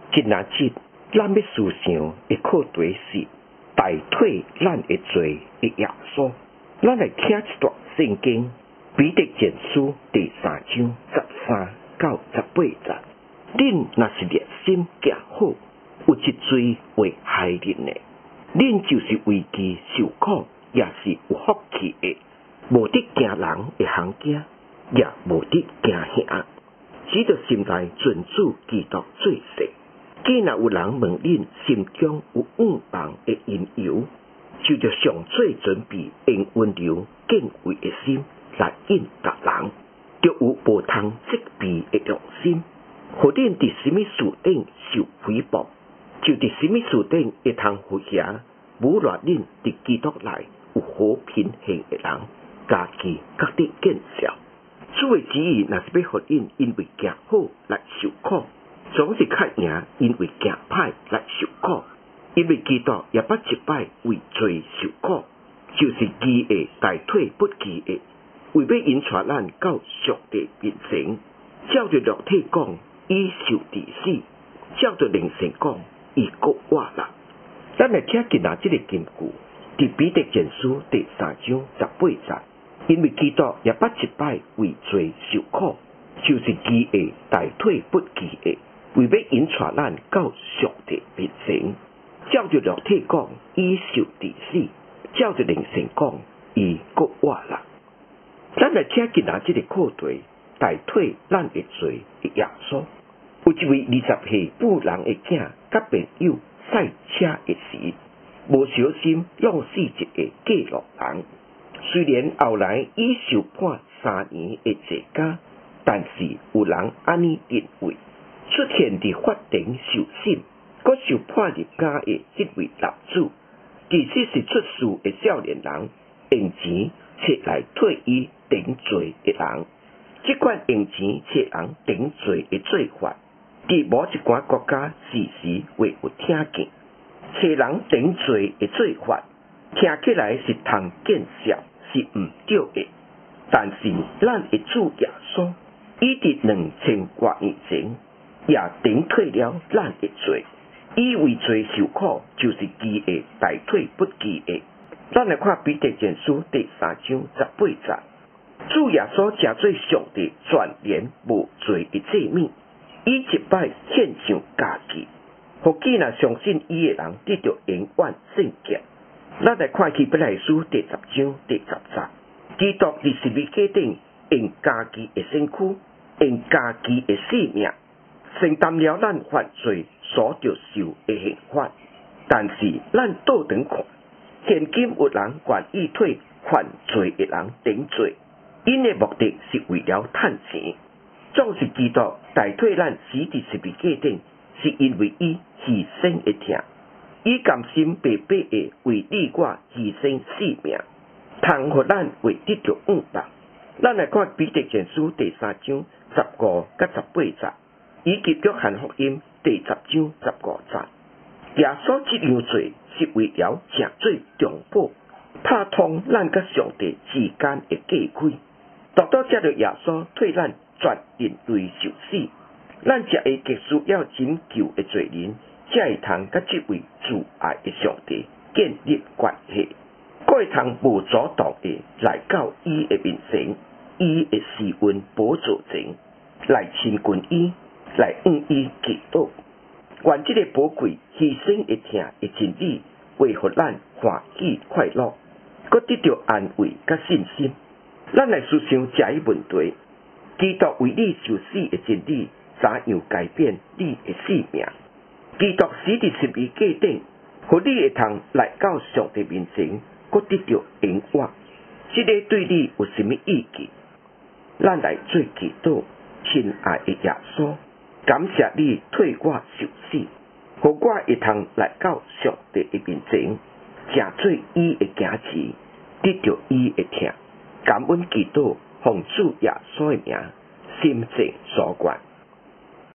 今仔日咱要思想的课题是大腿咱会做的耶稣。咱来听一段圣经，彼得前书第3章13到18节。恁若是热心行好，有一罪为害人的，恁就是为其受苦，也是有福气的。无得惊人的行径，也无得惊吓，只着心内尊主基督做事。既若有人问恁心中有愿望的因由，就着上最准备用温柔敬畏的心来应答人，就有无通责备的用心。互恁伫什么事顶受诽谤，就伫什么事顶会通互遐侮辱恁伫基督内有和平行的人，家己各得见效。主的旨意若是要互恁因为行好来受苦，总是较赢因为行歹来受苦。因为基督也捌一摆为罪受苦，就是义的大腿不义的，为要引带咱到上帝面前。照着肉体讲，伊受治死；照着灵性讲，伊国活啦。咱来听今仔这个金句，伫彼得前书第3章18节。因为基督也捌一摆为罪受苦，就是义的大腿不义的，为要引带咱到上帝面前。照着肉体讲，伊受治死；照着灵性讲，伊国活啦。咱来听今仔这个课题，大腿咱会做的耶稣。有一位20岁富人的囝，甲朋友赛车的时，无小心弄死一个过路人。虽然后来伊受判3年的坐监，但是有人安尼认为，出现伫法庭受审，阁受判入监的迄位男子，其实是出事的少年人，用钱找来替伊顶罪的人。这款用钱找人顶罪的做法，伫某一寡国家时时会有听见。找人顶罪的做法，听起来是通见效，是毋对的。但是咱的主耶稣，伊伫2000多年前也顶退了咱的罪。伊为罪受苦，就是义的大退不义的。咱来看彼得前书第3章18节。主耶稣正做上帝全然无罪的诫命，伊一摆献上家己，互既若相信伊的人得到永远圣洁。咱来看希伯来书第10章第10节。基督伫十字架顶用家己的身躯，用家己的性命，承担了咱犯罪所着受的刑罚。但是咱倒转看，现今有人愿意替犯罪的人顶罪，因的目的是为了趁钱。总是基督代替咱死伫十字架顶，是因为伊牺牲的疼，伊甘心白白的为你我牺牲性命，通互咱会得到愿望。咱来看彼得前书第3章15到18节，以及约翰福音第10章15节。耶稣这样做是为了成做中保，拍通咱甲上帝之间的界开。独到这个耶稣替咱全人类受死，咱才会结束要拯救的罪人，才会通甲这位慈爱的上帝建立关系，才会通无阻挡的来到伊的面前，伊的施恩宝座前，来亲近伊，来向伊祈祷。愿这个宝贵牺牲的疼的真理，为互咱欢喜快乐，搁得到安慰甲信心。咱来思想这一问题：基督为你受死的真理，怎样改变你的性命？基督死伫十字架顶，互你会通来到上帝面前，搁得到永远。这个对你有什么意义？咱来做祈祷，亲爱的耶稣，感谢你替我受死，互我会通来到上帝的面前，成做伊的行持，得到伊的疼。感恩祈祷，奉主耶稣的名，心静所愿。